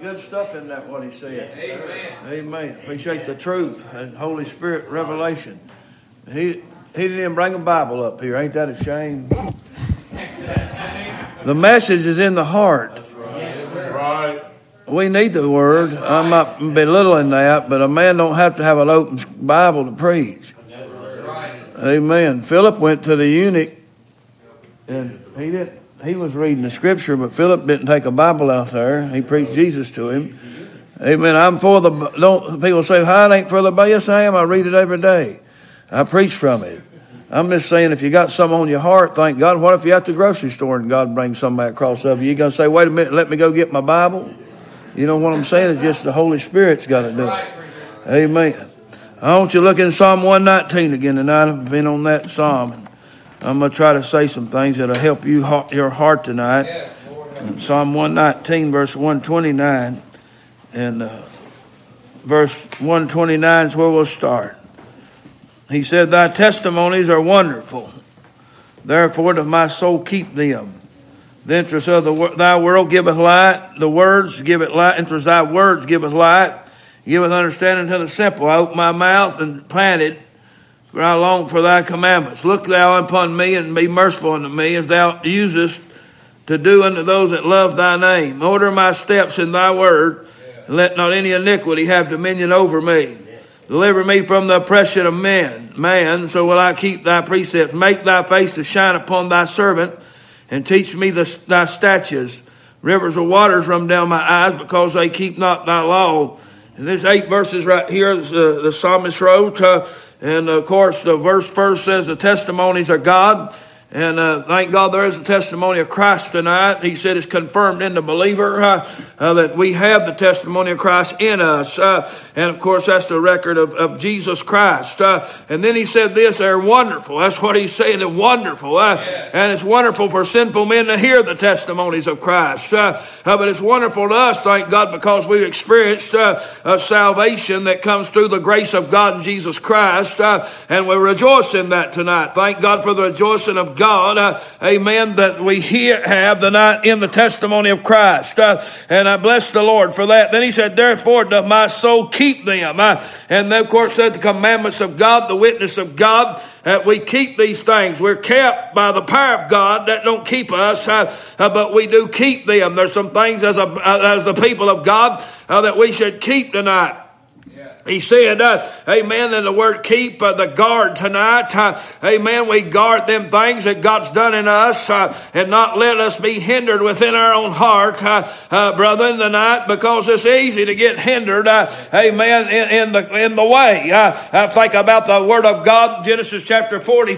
good stuff in that, what he said. Amen. Appreciate the truth and Holy Spirit revelation. He didn't even bring a Bible up here. Ain't that a shame? The message is in the heart. Right. We need the word. I'm not belittling that, but a man don't have to have an open Bible to preach. Amen. Philip went to the eunuch, and he was reading the scripture, but Philip didn't take a Bible out there. He preached Jesus to him. Amen. I'm for the, don't people say, "How it ain't for the Bible?" Yes, I am. I read it every day. I preach from it. I'm just saying, if you got something on your heart, thank God. What if you're at the grocery store and God brings something across of you? You going to say, "Wait a minute, let me go get my Bible"? You know what I'm saying? It's just the Holy Spirit's got to do it. Amen. I want you to look in Psalm 119 again tonight. I've been on that psalm. I'm going to try to say some things that will help you, your heart tonight. Psalm 119, verse 129. And verse 129 is where we'll start. He said, "Thy testimonies are wonderful. Therefore doth my soul keep them. The interest of thy world giveth light. The words give it light. Interest thy words giveth light. Giveth understanding to the simple. I opened my mouth and planted, for I long for thy commandments. Look thou upon me and be merciful unto me, as thou usest to do unto those that love thy name. Order my steps in thy word, and let not any iniquity have dominion over me. Deliver me from the oppression of man, so will I keep thy precepts. Make thy face to shine upon thy servant, and teach me thy statutes. Rivers of waters run down my eyes, because they keep not thy law." And there's 8 verses right here the psalmist wrote. And of course, the verse first says the testimonies are God. And thank God there is a testimony of Christ tonight. He said it's confirmed in the believer that we have the testimony of Christ in us. And of course, that's the record of Jesus Christ. And then he said this, they're wonderful. That's what he's saying, they're wonderful. And it's wonderful for sinful men to hear the testimonies of Christ. But it's wonderful to us, thank God, because we've experienced a salvation that comes through the grace of God in Jesus Christ. And we rejoice in that tonight. Thank God for the rejoicing of God, amen, that we have tonight in the testimony of Christ. And I bless the Lord for that. Then he said, "Therefore doth my soul keep them." And then, of course, said the commandments of God, the witness of God, that we keep these things. We're kept by the power of God. That don't keep us, but we do keep them. There's some things as the people of God that we should keep tonight. He said, amen, in the word keep, the guard tonight. Amen, we guard them things that God's done in us and not let us be hindered within our own heart, brethren, tonight, because it's easy to get hindered, amen, in the way. I think about the word of God, Genesis chapter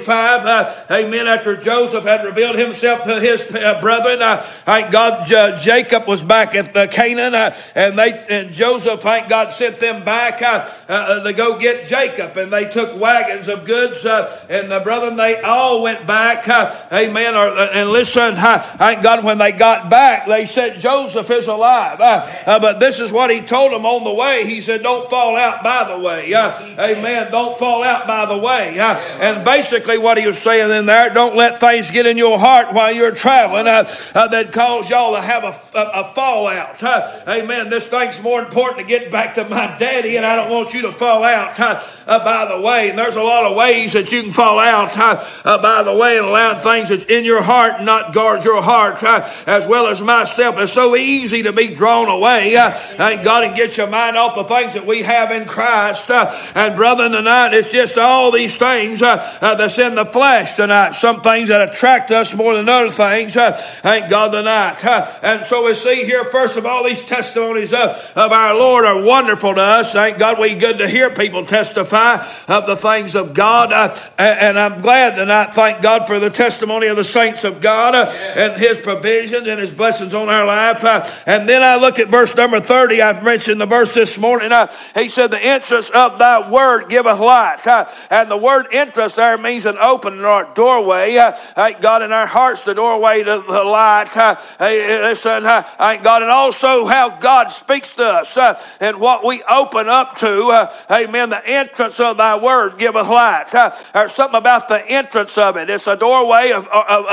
45, amen, after Joseph had revealed himself to his brethren. Thank God Jacob was back at Canaan, and Joseph, thank God, sent them back to go get Jacob, and they took wagons of goods, and the brethren, they all went back, amen, and listen, thank God, when they got back, they said Joseph is alive, but this is what he told them on the way. He said, don't fall out by the way, amen, don't fall out by the way, and basically what he was saying in there, don't let things get in your heart while you're traveling that cause y'all to have a fallout, amen. This thing's more important to get back to my daddy, and I don't want you to fall out by the way. And there's a lot of ways that you can fall out by the way, and allow things that's in your heart and not guard your heart, as well as myself. It's so easy to be drawn away, thank God, and get your mind off the things that we have in Christ. And brethren, tonight it's just all these things that's in the flesh tonight. Some things that attract us more than other things, thank God, tonight. And so we see here, first of all, these testimonies of our Lord are wonderful to us. Thank God, we good to hear people testify of the things of God, and I'm glad tonight, thank God, for the testimony of the saints of God and his provisions and his blessings on our life. And then I look at verse number 30. I've mentioned the verse this morning. He said, "The entrance of thy word giveth light." And the word entrance there means an opening or a doorway. Thank God, in our hearts, the doorway to the light. Listen, thank God, and also how God speaks to us and what we open up to, amen, the entrance of thy word giveth light. There's something about the entrance of it. It's a doorway of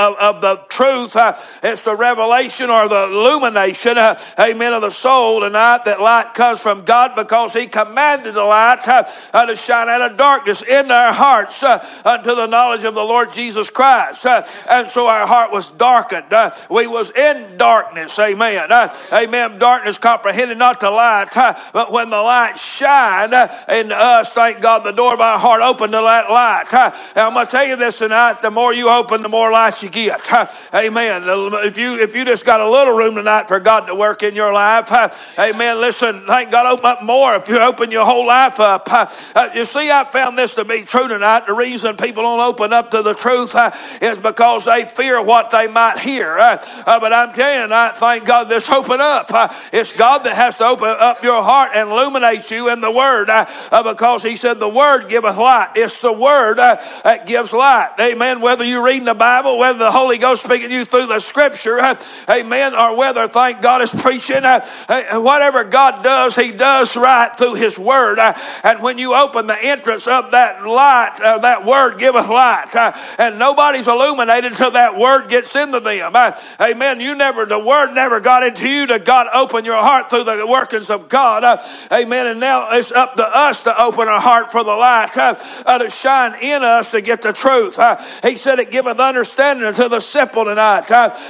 the truth. It's the revelation or the illumination, amen, of the soul tonight, that light comes from God because he commanded the light to shine out of darkness in our hearts unto the knowledge of the Lord Jesus Christ. And so our heart was darkened. We was in darkness, amen. Amen. Darkness comprehended not the light, but when the light shined in us, thank God, the door of our heart opened to that light. And I'm going to tell you this tonight, the more you open, the more light you get. Amen. If you just got a little room tonight for God to work in your life, amen, listen, thank God, open up more if you open your whole life up. You see, I found this to be true tonight. The reason people don't open up to the truth is because they fear what they might hear. But I'm telling you tonight, thank God, this open up. It's God that has to open up your heart and illuminate you in the Word, because he said the Word giveth light. It's the Word that gives light. Amen. Whether you're reading the Bible, whether the Holy Ghost speaking to you through the Scripture, amen, or whether, thank God, is preaching, whatever God does, he does right through his Word. And when you open the entrance of that light, that Word giveth light, and nobody's illuminated until that Word gets into them. Amen. The Word never got into you, to God open your heart through the workings of God. Amen. And now it's up to us to open our heart for the light to shine in us to get the truth. He said it giveth understanding to the simple tonight.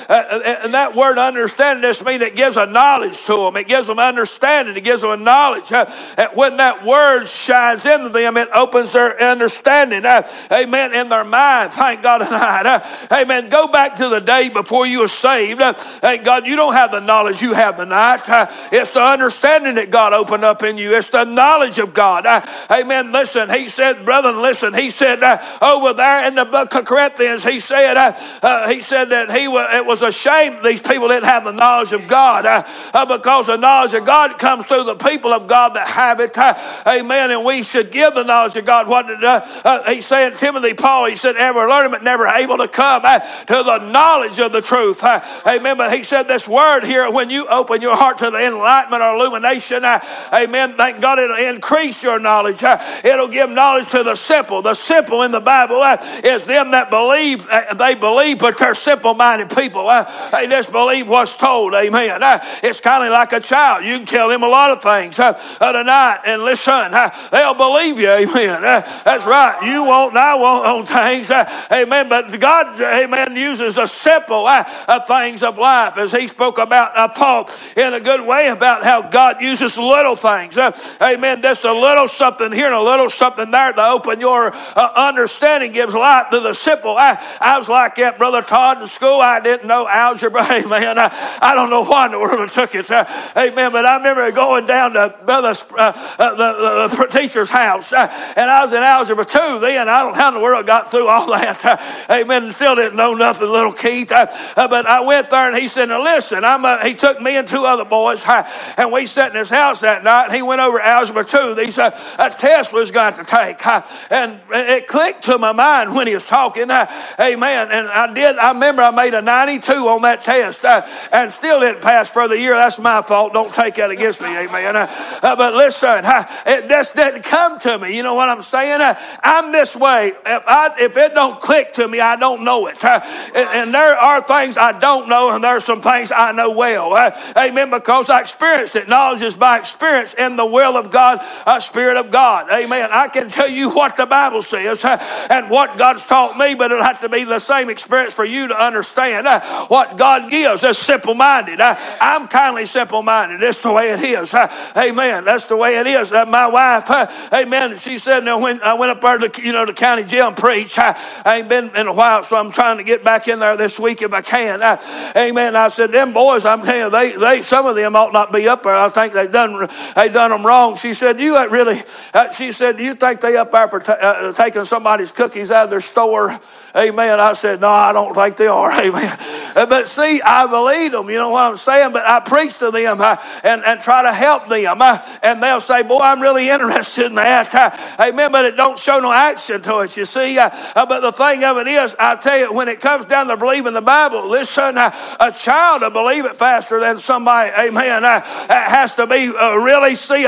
And that word understanding just means it gives a knowledge to them. It gives them understanding. It gives them a knowledge. And when that word shines into them, it opens their understanding. Amen. In their mind. Thank God tonight. Amen. Go back to the day before you were saved. Thank God you don't have the knowledge you have tonight. It's the understanding that God opened up in you. It's the knowledge of God. Amen. Listen, he said, brethren, listen, he said over there in the book of Corinthians, he said that it was a shame these people didn't have the knowledge of God, because the knowledge of God comes through the people of God that have it. Amen. And we should give the knowledge of God. What did he say in Timothy, Paul? He said, ever learn but never able to come to the knowledge of the truth. Amen. But he said this word here, when you open your heart to the enlightenment or illumination, amen, thank God, it'll increase your knowledge. It'll give knowledge to the simple. The simple in the Bible is them that believe. They believe, but they're simple-minded people. They just believe what's told. Amen. It's kind of like a child. You can tell them a lot of things tonight, and listen, they'll believe you. Amen. That's right. You won't, and I won't on things. Amen. But God, amen, uses the simple things of life, as he spoke about, I thought, in a good way, about how God uses little things. Amen. Just a little something here and a little something there to open your understanding, gives light to the simple. I was like that, Brother Todd, in school. I didn't know algebra. Amen. I don't know why in the world I took it. Amen. But I remember going down to the teacher's house, and I was in algebra 2 then. I don't know how in the world I got through all that. Amen. Still didn't know nothing, little Keith. But I went there, and he said, now listen, he took me and 2 other boys, and we sat in his house that night, and he went over algebra 2. These tests was got to take. And it clicked to my mind when he was talking. Amen. And I remember I made a 92 on that test, and still didn't pass for the year. That's my fault. Don't take that against me. Amen. But listen, it just didn't come to me. You know what I'm saying? I'm this way. If it don't click to me, I don't know it. And there are things I don't know, and there's some things I know well. Amen. Because I experienced it. Knowledge is by experience in the will of God, Spirit of God. Amen. I can tell you what the Bible says and what God's taught me, but it'll have to be the same experience for you to understand what God gives. That's simple-minded. I'm kindly simple-minded. That's the way it is. Amen. That's the way it is. My wife, amen, she said, now when I went up there to the county jail and preach, I ain't been in a while, so I'm trying to get back in there this week if I can. Amen. I said, them boys, I'm telling you, they some of them ought not be up there. I think they done them wrong. She said, she said, do you think they up there for taking somebody's cookies out of their store? Amen. I said, no, I don't think they are. Amen. But see, I believe them. You know what I'm saying? But I preach to them and try to help them. And they'll say, boy, I'm really interested in that. Amen. But it don't show no action to it, you see. But the thing of it is, I tell you, when it comes down to believing the Bible, listen, a child will believe it faster than somebody, amen, has to be really see a wonder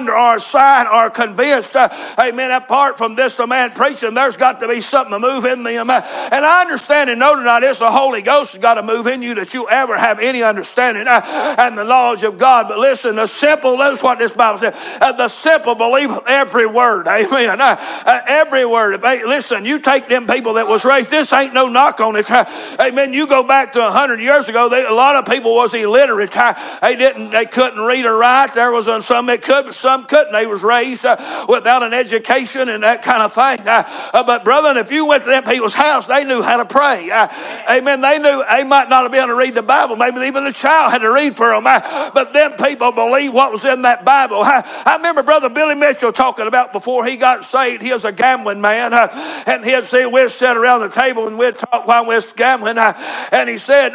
wonder or a sign or convinced, amen, apart from this the man preaching, there's got to be something to move in them. And I understand and know tonight it's the Holy Ghost has got to move in you that you ever have any understanding and the knowledge of God. But listen, the simple, that's what this Bible says, the simple believe every word, amen. Every word. Listen, you take them people that was raised, this ain't no knock on it. Amen. You go back to 100 years ago, a lot of people was illiterate. They couldn't read or write. There was some that could, but some couldn't. They was raised without an education and that kind of thing. But brother, if you went to them people's house, they knew how to pray. Amen. They knew they might not have been able to read the Bible. Maybe even the child had to read for them. But them people believed what was in that Bible. I remember Brother Billy Mitchell talking about before he got saved. He was a gambling man. And he'd say, we'd sit around the table and we'd talk while we was gambling. And he said,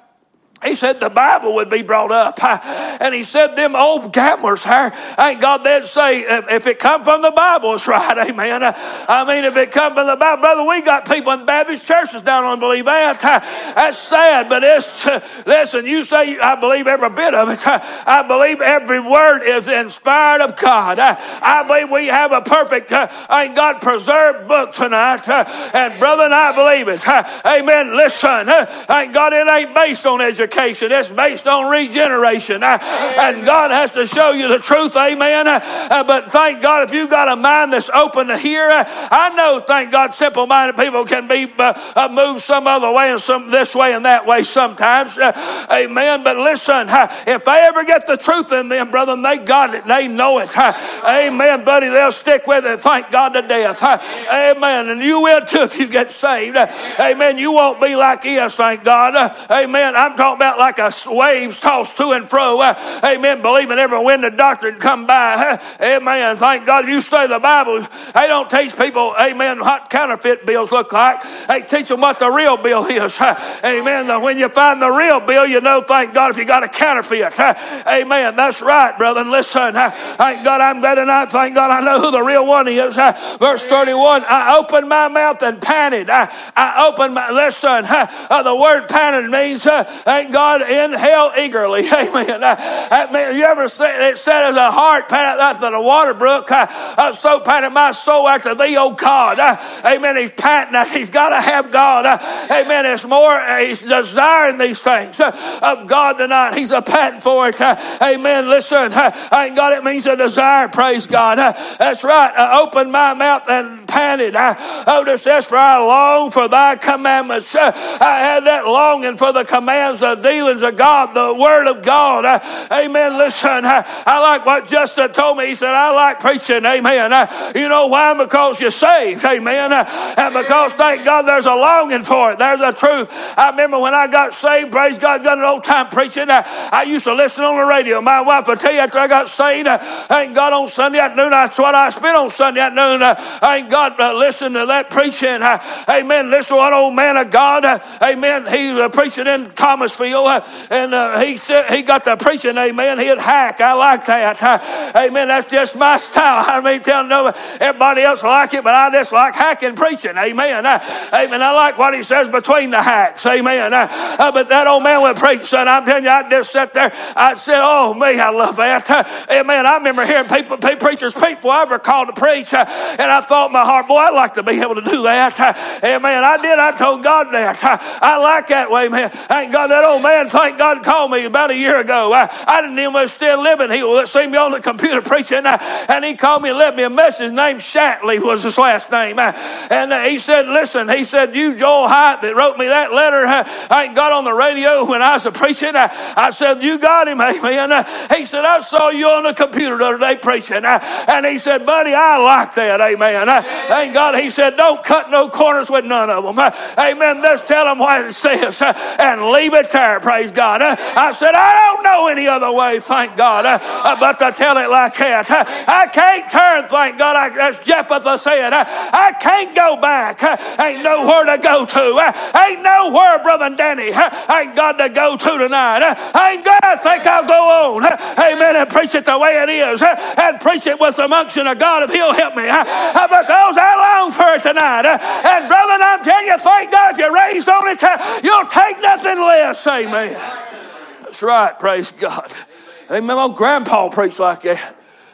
the Bible would be brought up. And he said, them old gamblers, thank God they'd say, if it come from the Bible, it's right, amen. I mean, if it come from the Bible, brother, we got people in Baptist churches down on believe that. That's sad, but listen, you say, I believe every bit of it. I believe every word is inspired of God. I believe we have a perfect, God preserved book tonight. And brother, and I believe it. Amen. Listen, thank God it ain't based on education. It's based on regeneration. And God has to show you the truth. Amen. But thank God if you got a mind that's open to hear. I know, thank God, simple-minded people can be moved some other way and some this way and that way sometimes. Amen. But listen, if they ever get the truth in them, brother, they got it. They know it. Amen, buddy. They'll stick with it. Thank God to death. Amen. And you will too if you get saved. Amen. You won't be like us, thank God. Amen. I'm talking about like a waves tossed to and fro. Amen. Believing every wind the doctrine come by. Amen. Thank God you study the Bible. They don't teach people, amen, what counterfeit bills look like. They teach them what the real bill is. Amen. When you find the real bill, you know, thank God, if you got a counterfeit. Amen. That's right, brother. And listen, thank God I'm glad tonight. Thank God I know who the real one is. Verse 31, I opened my mouth and panted. I opened my, listen, the word panted means, thank God, inhale eagerly. Amen. You ever say it said as a heart panted after the water brook, so panted my soul after thee, O God. Amen. He's panting. He's got to have God. Amen. It's more, he's desiring these things of God tonight. He's a panting for it. Amen. Listen, thank God it means a desire. Praise God. That's right. I opened my mouth and panted. This says, for I long for thy commandments. I had that longing for the commands, the dealings of God, the word of God. Amen. Listen, I like what Justin told me. He said, I like preaching. Amen. You know why? Because you're saved. Amen. And because, thank God, there's a longing for it. There's a truth. I remember when I got saved, praise God, got an old time preaching. I used to listen on the radio. My wife would tell you after I got saved, thank God, on Sunday afternoon, that's what I spent on Sunday afternoon. Thank God, listen to that preaching. Amen. Listen to one old man of God. Amen. He was preaching in Thomasville. And he said he got the preaching, amen. He'd hack. I like that. Amen. That's just my style. I mean, telling nobody, everybody else like it, but I just like hacking preaching. Amen. Amen. I like what he says between the hacks. Amen. But that old man would preach, son. I'm telling you, I just sat there. I said, oh, me, I love that. Amen. I remember hearing preachers preach before I ever called to preach. And I thought in my heart, boy, I'd like to be able to do that. Amen. I did. I told God that. I like that way, man. Thank God that old man, thank God, called me about a year ago. I didn't even know he was still living. He was seeing me on the computer preaching, and he called me and left me a message. His name Shatley was his last name. And he said, listen, he said, you Joel Hyatt that wrote me that letter, I got on the radio when I was preaching. I said, you got him, amen. He said, I saw you on the computer the other day preaching. And he said, buddy, I like that, amen. Thank God. He said, don't cut no corners with none of them. Amen. Just tell them what it says and leave it there, praise God. I said, I don't know any other way, thank God, but to tell it like that. I can't turn, thank God. As Jephthah said, I can't go back. Ain't nowhere to go to. Ain't nowhere, Brother Danny, ain't God to go to tonight. Ain't God, I think I'll go on. Amen. And preach it the way it is. And preach it with the unction of God if he'll help me. Because I long for it tonight. And brother, I'm telling you, thank God if you're raised on it, you'll take nothing less. Amen. That's right. Praise God. Amen. My grandpa preached like that.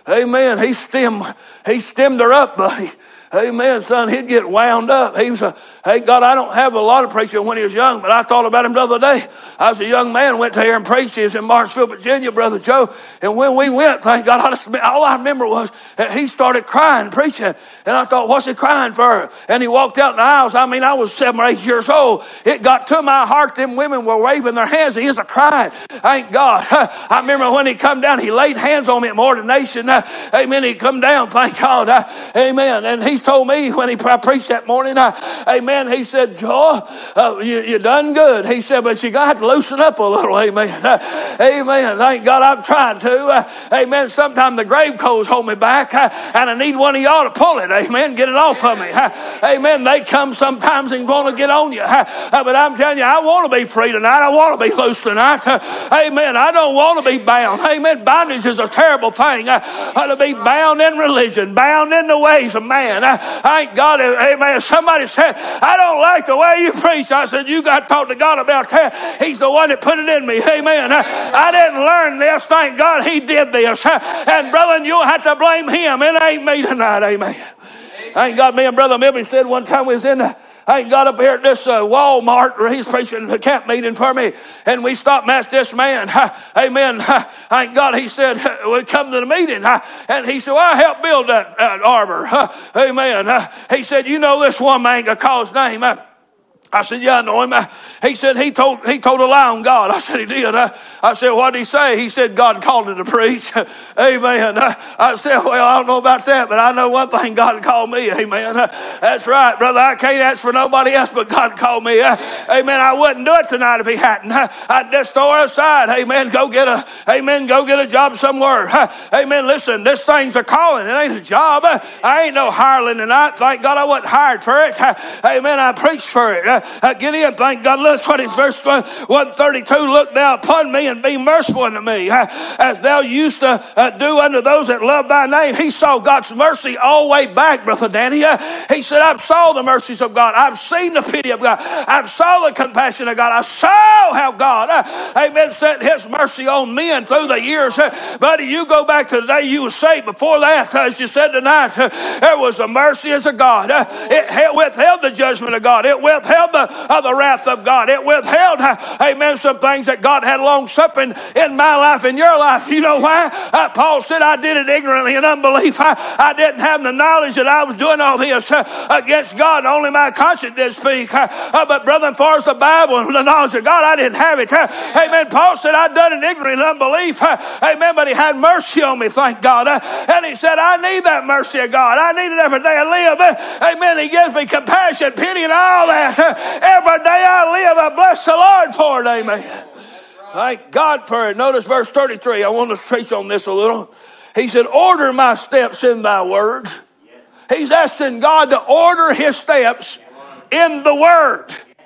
Amen. He stemmed her up, buddy. Amen, son. He'd get wound up. He was hey, God, I don't have a lot of preaching when he was young, but I thought about him the other day. I was a young man, went to here and preached. He was in Martinsville, Virginia, Brother Joe. And when we went, thank God, all I remember was that he started crying, preaching. And I thought, what's he crying for? And he walked out in the aisles. I mean, I was 7 or 8 years old. It got to my heart. Them women were waving their hands. He was a crying. Thank God. I remember when he come down, he laid hands on me at my ordination. Amen. He come down, thank God. Amen. And he told me when he preached that morning, amen, he said, Joel, you done good. He said, but you got to loosen up a little, amen. Amen. Thank God I'm trying to. Amen. Sometimes the grave clothes hold me back, and I need one of y'all to pull it, amen, get it off of me. Amen. They come sometimes and want to get on you. But I'm telling you, I want to be free tonight. I want to be loose tonight. Amen. I don't want to be bound. Amen. Bondage is a terrible thing. To be bound in religion, bound in the ways of man. Thank God. Amen. Somebody said, I don't like the way you preach. I said, you got to talk to God about that. He's the one that put it in me. Amen. I didn't learn this. Thank God he did this. And brother, you'll have to blame him. It ain't me tonight. Amen. Thank God. Me and Brother Milby said one time we was in I got up here at this Walmart where he's preaching a camp meeting for me, and we stopped and asked this man, amen, thank God, he said, we come to the meeting, and he said, well, I helped build that arbor, amen. He said, you know this one man, I call his name, I said, yeah, I know him. He said, he told a lie on God. I said, he did. I said, what did he say? He said, God called him to preach. Amen. I said, well, I don't know about that, but I know one thing, God called me. Amen. That's right, brother. I can't ask for nobody else, but God called me. Amen. I wouldn't do it tonight if he hadn't. I'd just throw her aside. Amen. Go get a job somewhere. Amen. Listen, this thing's a calling. It ain't a job. I ain't no hireling tonight. Thank God I wasn't hired for it. Amen. I preached for it. Get in, thank God. Look what it's verse 132. Look thou upon me and be merciful unto me, as thou used to do unto those that love thy name. He saw God's mercy all the way back, Brother Danny. He said, I've saw the mercies of God. I've seen the pity of God. I've saw the compassion of God. I saw how God, amen, sent his mercy on men through the years. Buddy, you go back to the day you were saved. Before that, as you said tonight, there was the mercy of God. It withheld the judgment of God. It withheld the wrath of God. It withheld, amen, some things that God had long suffering in my life, in your life. You know why? Paul said, I did it ignorantly in unbelief. I didn't have the knowledge that I was doing all this against God. Only my conscience did speak. But brother, as far as the Bible and the knowledge of God, I didn't have it. Amen. Paul said, I'd done it ignorantly in unbelief. Amen. But he had mercy on me, thank God. And he said, I need that mercy of God. I need it every day I live. Amen. He gives me compassion, pity, and all that. Every day I live, I bless the Lord for it. Amen. Thank God for it. Notice verse 33. I want to preach on this a little. He said, order my steps in thy word. He's asking God to order his steps in the word.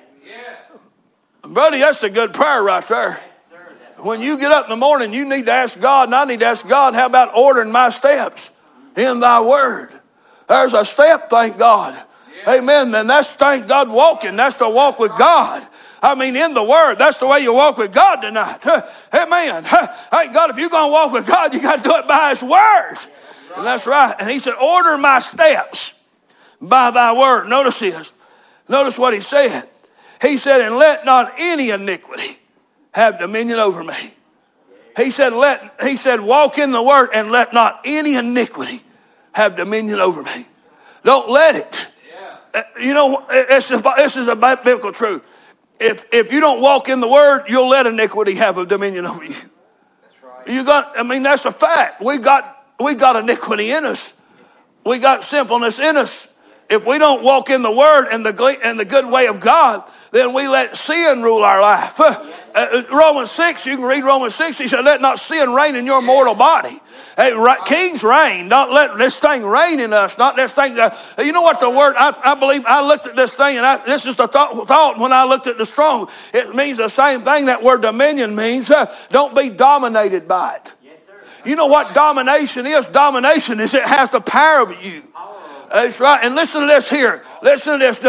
Buddy, that's a good prayer right there. When you get up in the morning, you need to ask God, and I need to ask God, how about ordering my steps in thy word? There's a step, thank God. Amen. And that's, thank God, walking. That's the walk with God. I mean, in the word, that's the way you walk with God tonight. Amen. Thank God, if you're going to walk with God, you got to do it by his word. And that's right. And he said, order my steps by thy word. Notice this. Notice what he said. He said, and let not any iniquity have dominion over me. He said, walk in the word and let not any iniquity have dominion over me. Don't let it. You know, this is a biblical truth. If you don't walk in the word, you'll let iniquity have a dominion over you. That's right. That's a fact. We got iniquity in us. We got sinfulness in us. If we don't walk in the word and the good way of God, then we let sin rule our life. Romans 6, you can read Romans 6. He said, let not sin reign in your mortal body. Hey, kings reign. Don't let this thing reign in us. Not this thing. You know what the word, I believe, I looked at this thing, and this is the thought when I looked at the Strong. It means the same thing that word dominion means. Don't be dominated by it. Yes, sir. You know what domination is? Domination is it has the power of you. That's right. And listen to this here. Listen to this.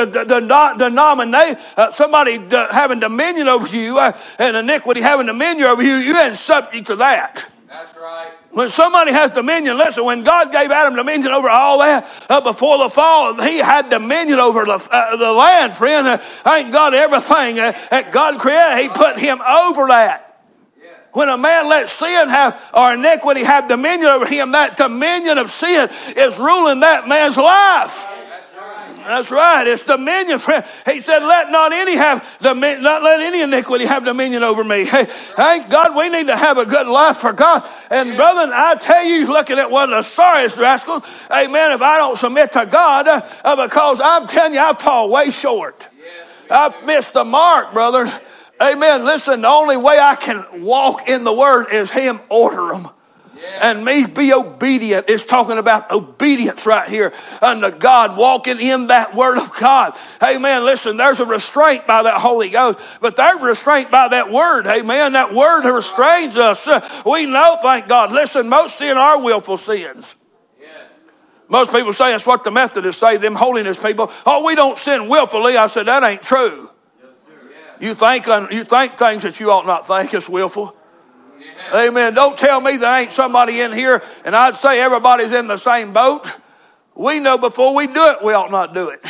Somebody having dominion over you and iniquity having dominion over you, you ain't subject to that. That's right. When somebody has dominion, listen, when God gave Adam dominion over all that before the fall, he had dominion over the land, friend. Thank God, everything that God created, he put him over that. When a man lets sin or iniquity have dominion over him, that dominion of sin is ruling that man's life. That's right. It's dominion, friend. He said, let not let any iniquity have dominion over me. Hey, thank God we need to have a good life for God. And brother, I tell you, looking at one of the sorriest rascals, amen, if I don't submit to God, because I'm telling you, I fall way short. I've missed the mark, brother. Amen. Listen, the only way I can walk in the word is him order them. And me be obedient. It's talking about obedience right here unto God, walking in that word of God. Amen. Listen, there's a restraint by that Holy Ghost, but there's restraint by that word. Amen. That word restrains us. We know, thank God. Listen, most sin are willful sins. Most people say it's what the Methodists say, them holiness people. Oh, we don't sin willfully. I said, that ain't true. You think things that you ought not think is willful. Amen. Don't tell me there ain't somebody in here, and I'd say everybody's in the same boat. We know before we do it, we ought not do it.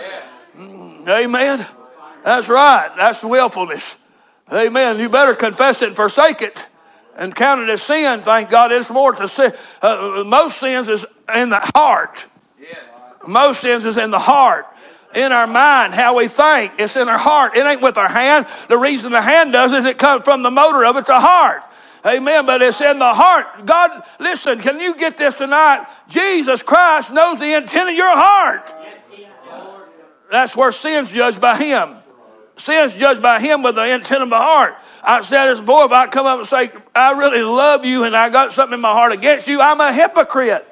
Amen. That's right. That's willfulness. Amen. You better confess it and forsake it and count it as sin. Thank God it's more to sin. Most sins is in the heart. Most sins is in the heart. In our mind, how we think. It's in our heart. It ain't with our hand. The reason the hand does is it comes from the motor of it, the heart. Amen. But it's in the heart. God, listen, can you get this tonight? Jesus Christ knows the intent of your heart. That's where sin's judged by him. Sin's judged by him with the intent of my heart. I've said this before. If I come up and say, I really love you and I got something in my heart against you, I'm a hypocrite.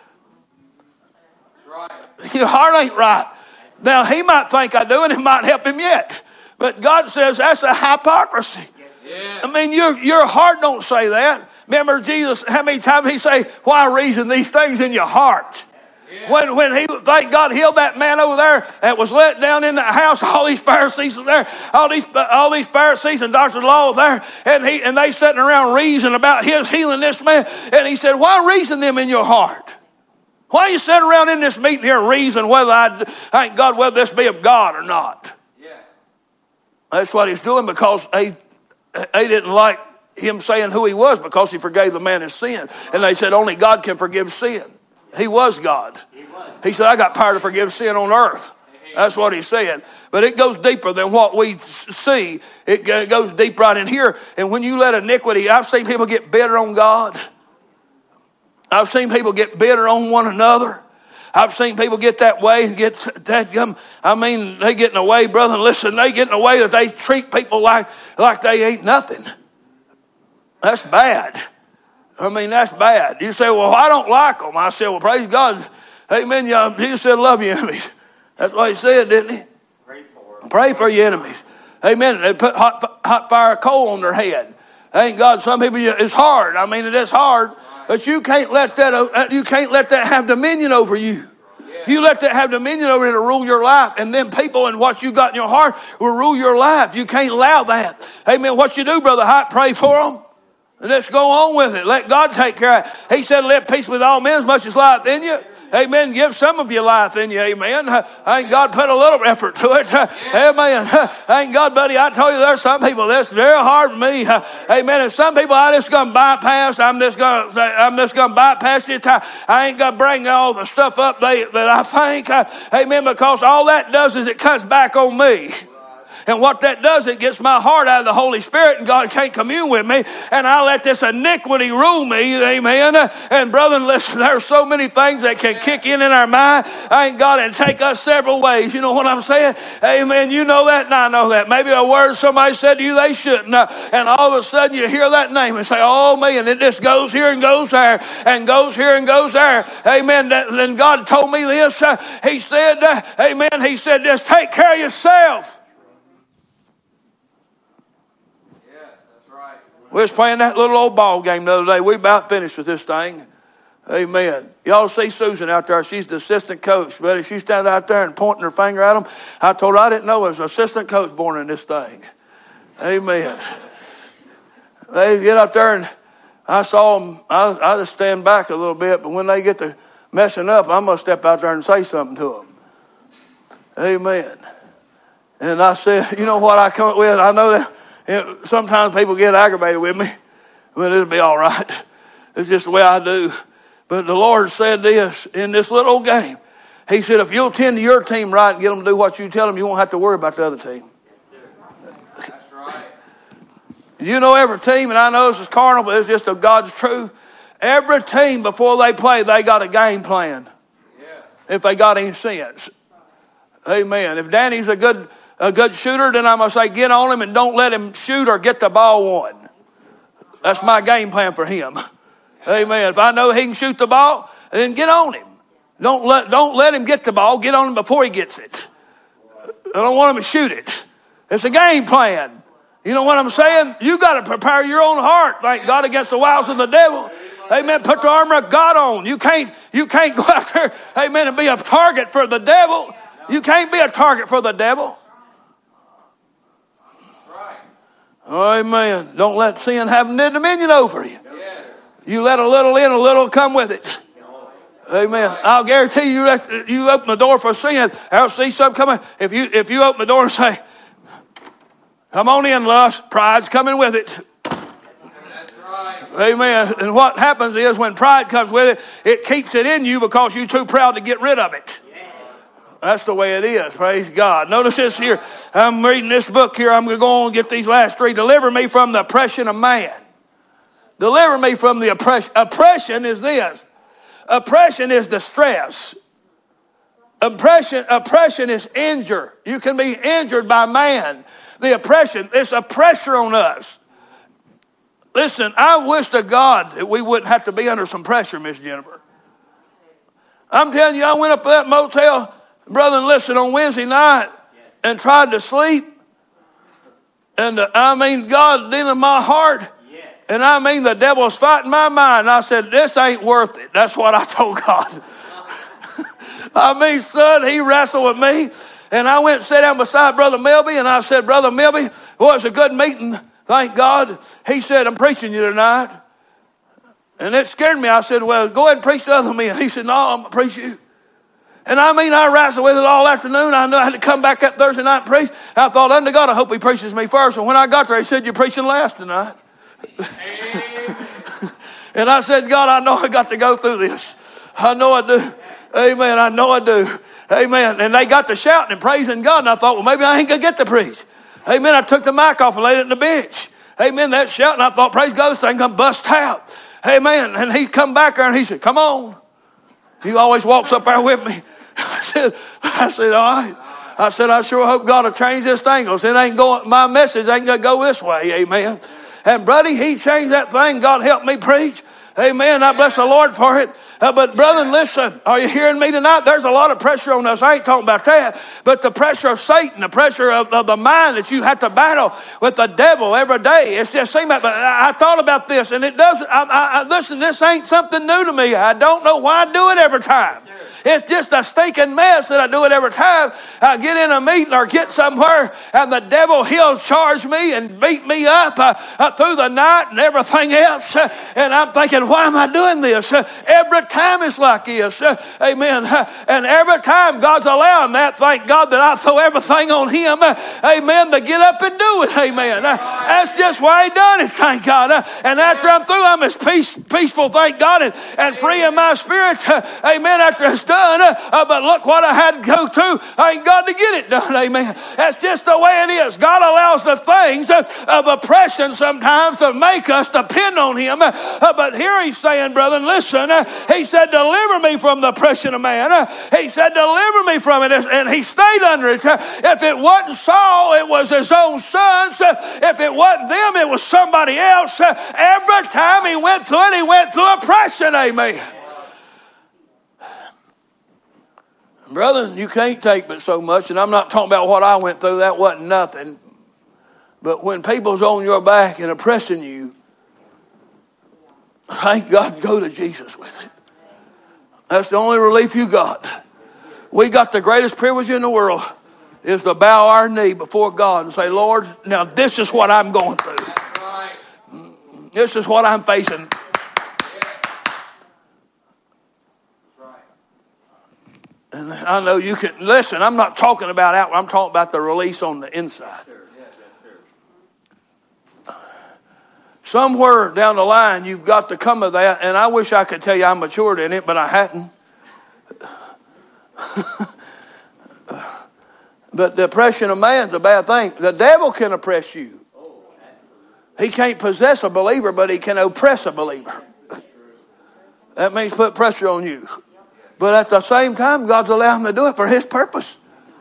Your heart ain't right. Now, he might think I do, and it might help him yet. But God says that's a hypocrisy. Yeah. I mean, your heart don't say that. Remember Jesus, how many times he say, why reason these things in your heart? Yeah. When he, thank God, healed that man over there that was let down in the house, all these Pharisees were there, all these Pharisees and doctors of the law were there, and they sitting around reasoning about his healing this man. And he said, why reason them in your heart? Why are you sitting around in this meeting here and reason whether thank God, whether this be of God or not? Yeah. That's what he's doing, because they didn't like him saying who he was, because he forgave the man his sin. And they said only God can forgive sin. He was God. He said, I got power to forgive sin on earth. That's what he said. But it goes deeper than what we see. It goes deep right in here. And when you let iniquity, I've seen people get bitter on God. I've seen people get bitter on one another. I've seen people get that way and get that. I mean, they get in a way, brother. Listen, they get in a way that they treat people like they ain't nothing. That's bad. I mean, that's bad. You say, well, I don't like them. I said, well, praise God. Amen. Jesus said, love your enemies. That's what he said, didn't he? Pray for your enemies. Amen. They put hot fire coal on their head. Thank God. Some people, it's hard. I mean, it is hard. But you can't let that have dominion over you. If you let that have dominion over it, it'll rule your life. And then people and what you got in your heart will rule your life. You can't allow that. Amen. What you do, Brother Hot, pray for them. And let's go on with it. Let God take care of it. He said, live peace with all men as much as life in you. Amen. Give some of your life in you. Amen. Thank God, put a little effort to it. Amen. Thank God, buddy. I tell you, there's some people that's very hard for me. Amen. And some people I just gonna bypass. I'm just gonna bypass it. I ain't gonna bring all the stuff up that I think. Amen. Because all that does is it comes back on me. And what that does, it gets my heart out of the Holy Spirit, and God can't commune with me. And I let this iniquity rule me. Amen. And brother, listen, there's so many things that can kick in our mind. Thank God, and take us several ways. You know what I'm saying? Amen. You know that, and I know that. Maybe a word somebody said to you they shouldn't. And all of a sudden you hear that name and say, oh man, it just goes here and goes there, and goes here and goes there. Amen. Then God told me this. He said, amen. He said, just take care of yourself. We was playing that little old ball game the other day. We about finished with this thing. Amen. Y'all see Susan out there. She's the assistant coach. But if she's standing out there and pointing her finger at them, I told her I didn't know there was an assistant coach born in this thing. Amen. They get up there and I saw them. I just stand back a little bit, but when they get to messing up, I'm going to step out there and say something to them. Amen. And I said, you know what I come up with? I know that sometimes people get aggravated with me, but it'll be all right. It's just the way I do. But the Lord said this in this little game. He said, if you'll tend to your team right and get them to do what you tell them, you won't have to worry about the other team. That's right. You know every team, and I know this is carnal, but it's just of God's truth. Every team, before they play, they got a game plan. Yeah. If they got any sense. Amen. If Danny's a good shooter, then I'm going to say get on him and don't let him shoot or get the ball won. That's my game plan for him. Amen. If I know he can shoot the ball, then get on him. Don't let him get the ball. Get on him before he gets it. I don't want him to shoot it. It's a game plan. You know what I'm saying? You got to prepare your own heart, thank God, against the wiles of the devil. Amen. Put the armor of God on. You can't go out there, amen, and be a target for the devil. You can't be a target for the devil. Amen. Don't let sin have dominion over you. You let a little in, a little will come with it. Amen. I'll guarantee you open the door for sin, I'll see something coming. If you open the door and say, come on in, lust, pride's coming with it. That's right. Amen. And what happens is when pride comes with it, it keeps it in you because you're too proud to get rid of it. That's the way it is. Praise God. Notice this here. I'm reading this book here. I'm going to go on and get these last three. Deliver me from the oppression of man. Deliver me from the oppression. Oppression is this. Oppression is distress. Oppression is injury. You can be injured by man. The oppression, it's a pressure on us. Listen, I wish to God that we wouldn't have to be under some pressure, Miss Jennifer. I'm telling you, I went up to that motel, brother, and listened on Wednesday night and tried to sleep. And God dealing in my heart. And the devil was fighting my mind. And I said, this ain't worth it. That's what I told God. Son, he wrestled with me. And I went and sat down beside Brother Milby. And I said, Brother Milby, boy, it's a good meeting. Thank God. He said, I'm preaching you tonight. And it scared me. I said, well, go ahead and preach the other men. He said, no, I'm going to preach you. And I wrestled with it all afternoon. I knew I had to come back that Thursday night and preach. I thought, under God, I hope he preaches me first. And when I got there, he said, you're preaching last tonight. And I said, God, I know I got to go through this. I know I do. Amen. I know I do. Amen. And they got to shouting and praising God. And I thought, well, maybe I ain't going to get to preach. Amen. I took the mic off and laid it in the bench. Amen. That shouting, I thought, praise God, this thing going to bust out. Amen. And he come back there and he said, come on. He always walks up there with me. I said, all right. I said, I sure hope God will change this thing. Because it ain't going, my message ain't going to go this way. Amen. And, buddy, he changed that thing. God helped me preach. Amen. I bless the Lord for it. But, brother, listen, are you hearing me tonight? There's a lot of pressure on us. I ain't talking about that. But the pressure of Satan, the pressure of the mind that you have to battle with the devil every day. It's just seemed like, but I thought about this, and it doesn't. Listen, this ain't something new to me. I don't know why I do it every time. It's just a stinking mess that I do it every time I get in a meeting or get somewhere, and the devil, he'll charge me and beat me up through the night and everything else. And I'm thinking, why am I doing this? Every time it's like this. Amen. And every time God's allowing that, thank God that I throw everything on him. Amen. To get up and do it. Amen. That's just why he done it, thank God. And after I'm through, I'm as peaceful, thank God, and free in my spirit. Amen. After it's done. But look what I had to go through. I ain't got to get it done. Amen. That's just the way it is. God allows the things of oppression sometimes to make us depend on him. But here he's saying, brother, listen, he said, deliver me from the oppression of man. He said, deliver me from it. And he stayed under it. If it wasn't Saul, it was his own sons. If it wasn't them, it was somebody else. Every time he went through it, he went through oppression. Amen. Brother, you can't take but so much, and I'm not talking about what I went through. That wasn't nothing. But when people's on your back and oppressing you, thank God, go to Jesus with it. That's the only relief you got. We got the greatest privilege in the world is to bow our knee before God and say, Lord, now this is what I'm going through. This is what I'm facing. And I know you can, listen, I'm not talking about outward, I'm talking about the release on the inside. Somewhere down the line, you've got to come to that, and I wish I could tell you I matured in it, but I hadn't. But the oppression of man's a bad thing. The devil can oppress you. He can't possess a believer, but he can oppress a believer. That means put pressure on you. But at the same time, God's allowed him to do it for his purpose.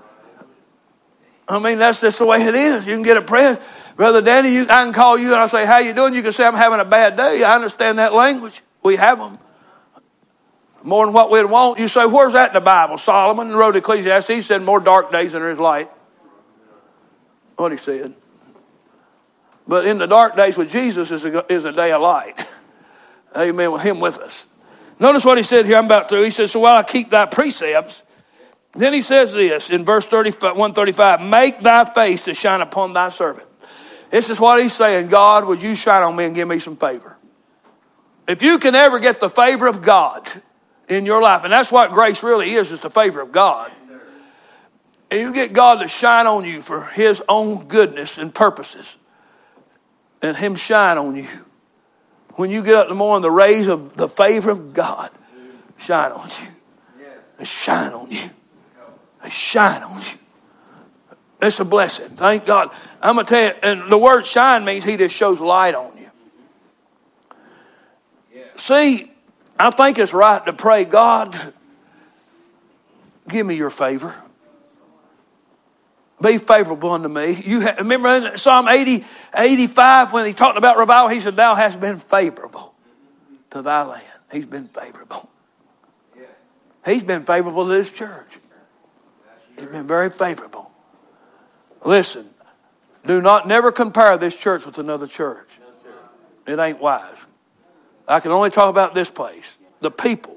I mean, that's just the way it is. You can get oppressed. Brother Danny, I can call you and I'll say, how you doing? You can say, I'm having a bad day. I understand that language. We have them. More than what we'd want. You say, where's that in the Bible? Solomon wrote Ecclesiastes. He said, more dark days than there is light. What he said. But in the dark days with Jesus is a day of light. Amen. With him with us. Notice what he said here. I'm about through. He says, so while I keep thy precepts. Then he says this in verse 135. Make thy face to shine upon thy servant. This is what he's saying. God, would you shine on me and give me some favor? If you can ever get the favor of God in your life, and that's what grace really is the favor of God. And you get God to shine on you for his own goodness and purposes. And him shine on you. When you get up in the morning, the rays of the favor of God shine on you. They shine on you. They shine on you. It's a blessing. Thank God. I'm going to tell you, and the word shine means he just shows light on you. See, I think it's right to pray, God, give me your favor. Be favorable unto me. Remember in Psalm 85 when he talked about revival, he said, thou hast been favorable to thy land. He's been favorable. He's been favorable to this church. He's been very favorable. Listen, never compare this church with another church. It ain't wise. I can only talk about this place. The people.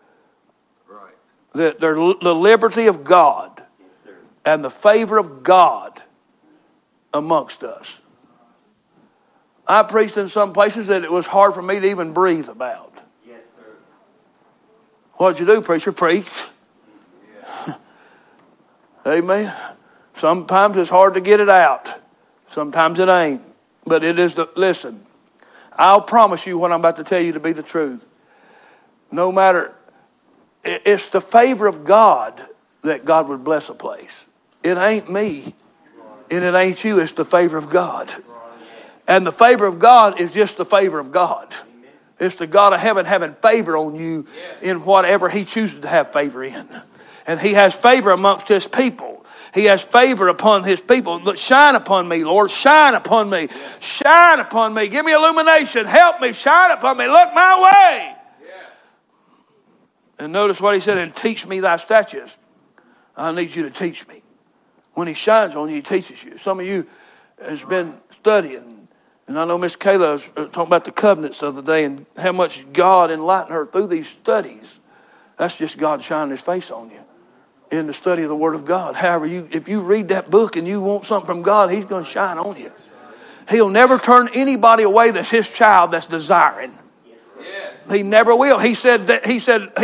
The liberty of God and the favor of God amongst us. I preached in some places that it was hard for me to even breathe about. Yes, sir. What'd you do, preacher? Preach. Yeah. Amen. Sometimes it's hard to get it out. Sometimes it ain't. But it is listen, I'll promise you what I'm about to tell you to be the truth. No matter, it's the favor of God that God would bless a place. It ain't me. And it ain't you. It's the favor of God. And the favor of God is just the favor of God. It's the God of heaven having favor on you in whatever he chooses to have favor in. And he has favor amongst his people. He has favor upon his people. Look, shine upon me, Lord. Shine upon me. Shine upon me. Give me illumination. Help me. Shine upon me. Look my way. And notice what he said, and teach me thy statutes. I need you to teach me. When he shines on you, he teaches you. Some of you has been studying. And I know Miss Kayla was talking about the covenants the other day and how much God enlightened her through these studies. That's just God shining his face on you in the study of the Word of God. However, if you read that book and you want something from God, he's going to shine on you. He'll never turn anybody away that's his child that's desiring. He never will. He said this. He said,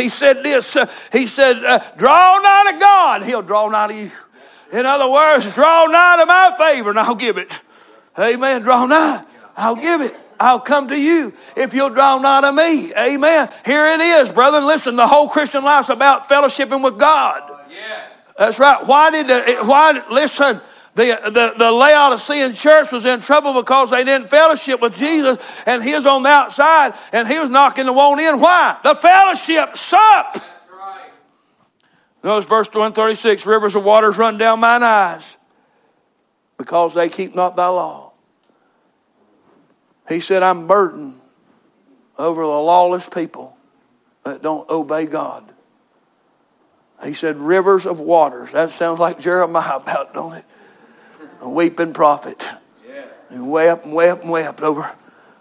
draw nigh to God, he'll draw nigh to you. In other words, draw nigh to my favor and I'll give it. Amen. Draw nigh, I'll give it. I'll come to you if you'll draw nigh to me. Amen. Here it is, brethren. Listen, the whole Christian life's about fellowshipping with God. That's right. Listen, the Laodicean church was in trouble because they didn't fellowship with Jesus, and he was on the outside and he was knocking the one in. Why? The fellowship sup. That's right. Notice verse 136, rivers of waters run down mine eyes because they keep not thy law. He said, I'm burdened over the lawless people that don't obey God. He said, rivers of waters. That sounds like Jeremiah about, don't it? A weeping prophet. Yeah. And wept and wept and wept over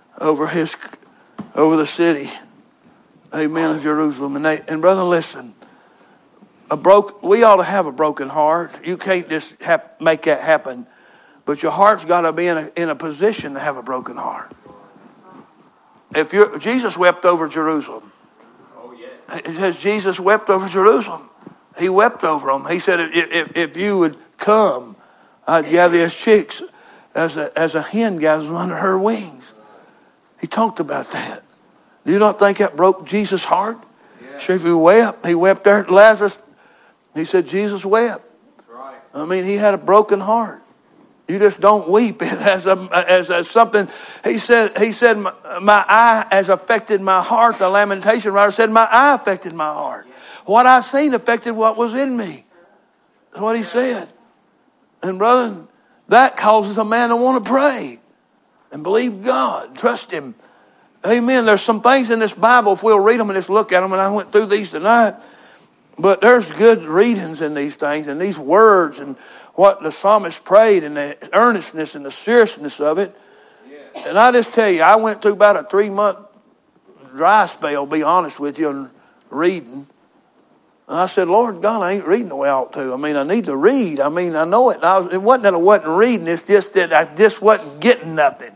the city. Amen, of Jerusalem. And brother, listen. We ought to have a broken heart. You can't just make that happen. But your heart's got to be in a position to have a broken heart. Jesus wept over Jerusalem. Oh, yeah. It says Jesus wept over Jerusalem. He wept over them. He said, if you would come, I'd gather his chicks as a hen gathers them under her wings. He talked about that. Do you not think that broke Jesus' heart? Yeah. Sure, if he wept there at Lazarus. He said, Jesus wept. Right. I mean, he had a broken heart. You just don't weep as something. He said, my eye has affected my heart. The Lamentation writer said, my eye affected my heart. What I seen affected what was in me. That's what he said. And brother, that causes a man to want to pray and believe God, trust him. Amen. There's some things in this Bible, if we'll read them and just look at them, and I went through these tonight. But there's good readings in these things and these words and what the psalmist prayed and the earnestness and the seriousness of it. Yeah. And I just tell you, I went through about a 3-month dry spell, be honest with you, and reading. And I said, Lord God, I ain't reading the way I ought to. I mean, I need to read. I mean, I know it. It wasn't that I wasn't reading. It's just that I just wasn't getting nothing.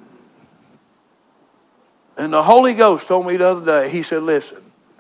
And the Holy Ghost told me the other day, he said, listen.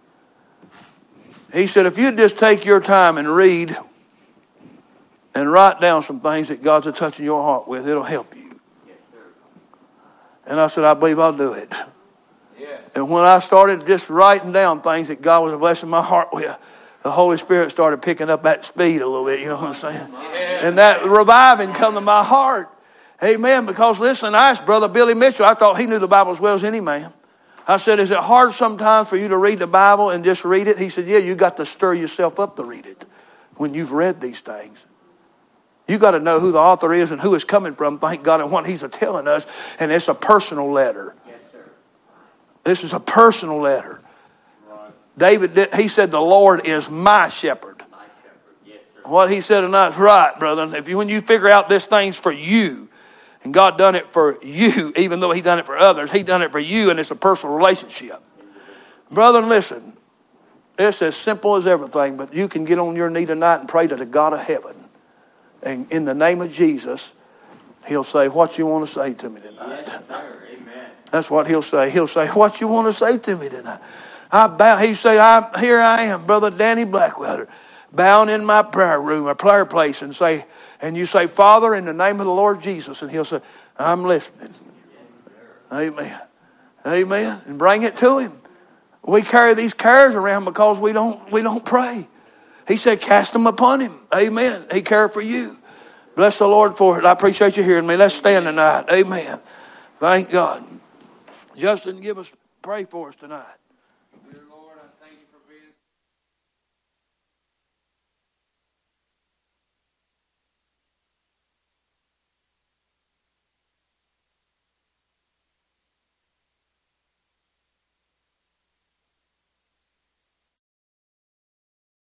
He said, if you just take your time and read and write down some things that God's touching your heart with, it'll help you. Yes, sir. And I said, I believe I'll do it. Yeah. And when I started just writing down things that God was blessing my heart with, the Holy Spirit started picking up that speed a little bit, you know what I'm saying? Yeah. And that reviving come to my heart. Amen. Because listen, I asked Brother Billy Mitchell, I thought he knew the Bible as well as any man. I said, is it hard sometimes for you to read the Bible and just read it? He said, yeah, you got to stir yourself up to read it when you've read these things. You got to know who the author is and who it's coming from, thank God, and what he's telling us. And it's a personal letter. Yes, sir. This is a personal letter. Right. David, he said, the Lord is my shepherd. My shepherd. Yes, sir. What he said tonight's right, brother. When you figure out this thing's for you, and God done it for you, even though he done it for others, he done it for you, and it's a personal relationship. Brother, listen, it's as simple as everything, but you can get on your knee tonight and pray to the God of heaven. And in the name of Jesus, he'll say, what you want to say to me tonight? Yes, sir. Amen. That's what he'll say. He'll say, what you want to say to me tonight? He say, here I am, Brother Danny Blackwater, bound in my prayer room, a prayer place, and you say, Father, in the name of the Lord Jesus. And he'll say, I'm listening. Amen. Amen. And bring it to him. We carry these cares around because we don't pray. He said, cast them upon him. Amen. He cared for you. Bless the Lord for it. I appreciate you hearing me. Let's stand tonight. Amen. Thank God. Justin, pray for us tonight.